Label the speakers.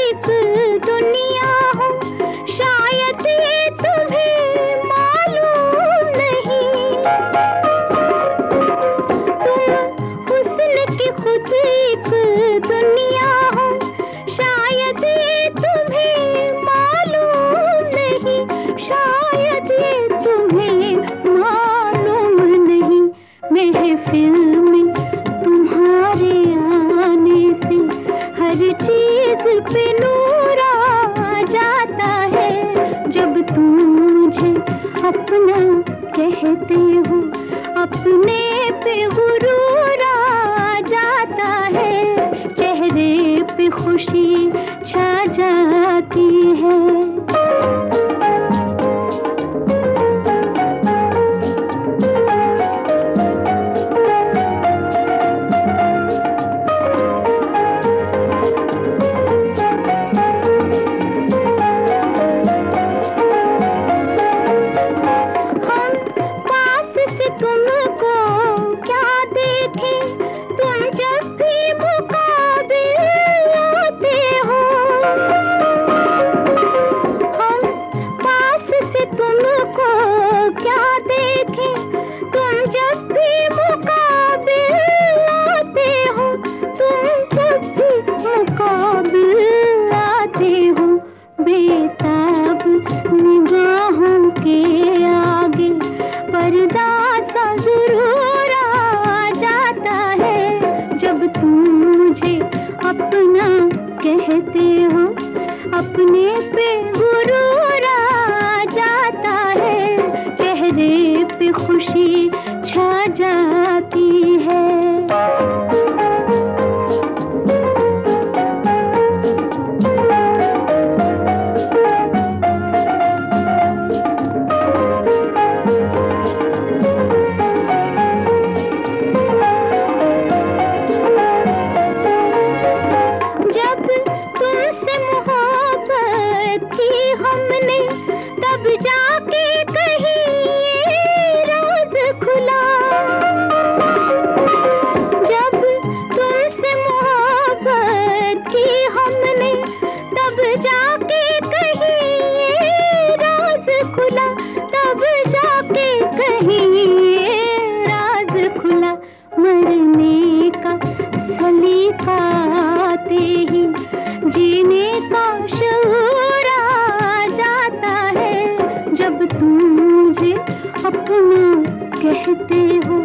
Speaker 1: एक दुनिया हो, शायद ये तुम्हें मालूम नहीं। तुम हुस्न की खुद एक दुनिया हो, शायद ये तुम्हें मालूम नहीं, शायद ये तुम्हें मालूम नहीं। महफिल में तुम्हारे आने से हर चीज पे नूर आ जाता है। जब तुम मुझे अपना कहते हो, अपने पे गुरूर आ जाता है। चेहरे पे खुशी छा जाती है। तुमको क्या देखें, तुम जब भी मुकाबिल आते हो। हम पास से तुमको क्या देखें, तुम जब भी मुकाबिल आते हो, तुम जब भी मुकाबिल आते हो। बेताब निगाहों के आगे पर्दा सा जरूर आ जाता है। जब तुम मुझे अपना कहते हो, अपने पे गुरूर आ जाता है। चेहरे पे खुशी छा जाती है। तुमसे मोहब्बत की हमने, तब जाके कहीं ये राज खुला। जब तुमसे मोहब्बत की हमने, तब जाके कहीं ये राज खुला, तब जाके कहीं ये राज खुला। मरने का सलीका आते ही जीने का शऊर आ जाता है। जब तुम मुझे अपना कहते हो,